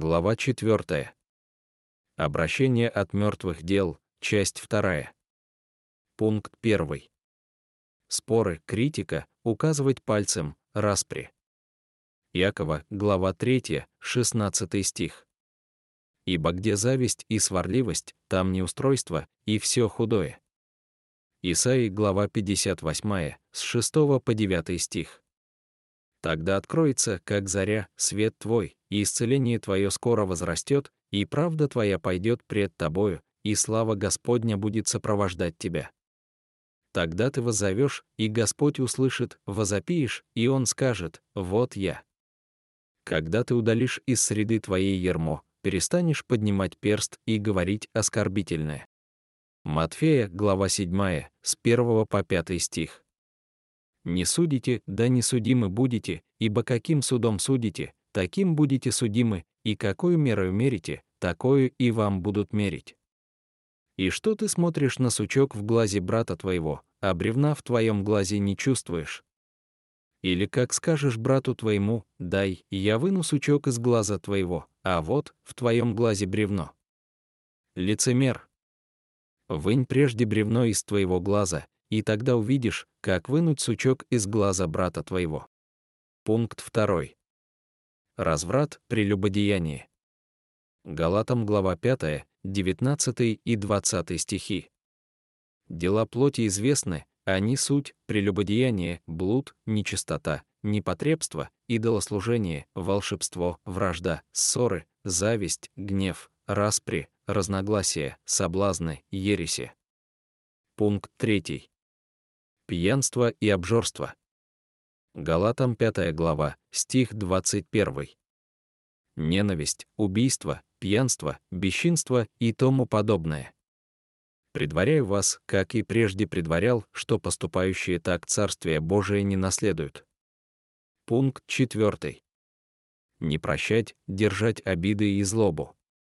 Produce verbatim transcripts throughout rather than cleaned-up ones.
Глава четвёртая. Обращение от мертвых дел, часть вторая. Пункт первый. Споры, критика, указывать пальцем, распри. Иакова, глава третья, шестнадцатый стих. «Ибо где зависть и сварливость, там неустройство, и все худое». Исаии, глава пятьдесят восьмая, с шестого по девятый стих. «Тогда откроется, как заря, свет твой, и исцеление твое скоро возрастет, и правда твоя пойдет пред тобою, и слава Господня будет сопровождать тебя. Тогда ты воззовешь, и Господь услышит, возопиешь, и Он скажет: вот я. Когда ты удалишь из среды твоей ярмо, перестанешь поднимать перст и говорить оскорбительное». Матфея, глава седьмая, с первого по пятый стих. «Не судите, да не судимы будете, ибо каким судом судите, таким будете судимы, и какою мерою мерите, такою и вам будут мерить. И что ты смотришь на сучок в глазе брата твоего, а бревна в твоем глазе не чувствуешь? Или как скажешь брату твоему: дай, я выну сучок из глаза твоего, а вот в твоем глазе бревно? Лицемер! Вынь прежде бревно из твоего глаза, и тогда увидишь, как вынуть сучок из глаза брата твоего». Пункт второй. Разврат, прелюбодеяние. Галатам, глава пятая, девятнадцатый и двадцатый стихи. «Дела плоти известны, они суть: прелюбодеяние, блуд, нечистота, непотребство, идолослужение, волшебство, вражда, ссоры, зависть, гнев, распри, разногласия, соблазны, ереси». Пункт третий. Пьянство и обжорство. Галатам пятая глава, стих двадцать первый. «Ненависть, убийство, пьянство, бесчинство и тому подобное. Предваряю вас, как и прежде предварял, что поступающие так Царствие Божие не наследуют». Пункт четвёртый. Не прощать, держать обиды и злобу.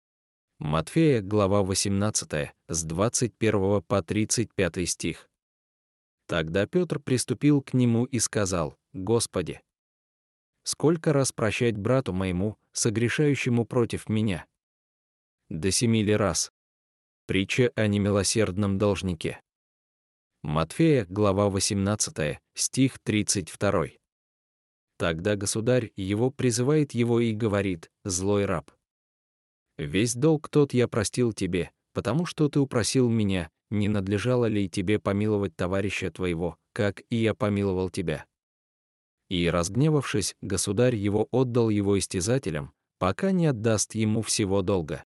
Матфея, глава восемнадцатая, с двадцать первого по тридцать пятый стих. «Тогда Петр приступил к нему и сказал: Господи, сколько раз прощать брату моему, согрешающему против меня? До семи ли раз?» Притча о немилосердном должнике. Матфея, глава восемнадцатая, стих тридцать второй. «Тогда государь его призывает его и говорит: злой раб, весь долг тот я простил тебе, потому что ты упросил меня, не надлежало ли тебе помиловать товарища твоего, как и я помиловал тебя? И, разгневавшись, государь его отдал его истязателям, пока не отдаст ему всего долга».